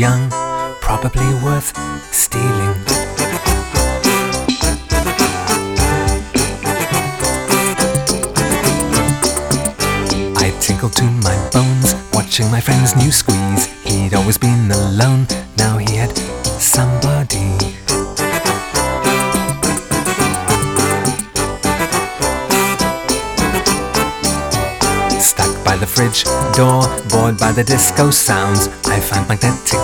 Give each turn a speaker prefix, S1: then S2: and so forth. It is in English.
S1: young, probably worth stealing. I tinkled to my bones, watching my friend's new squeeze. He'd always been alone, now he had somebody. Stuck by the fridge door, bored by the disco sounds, I found magnetic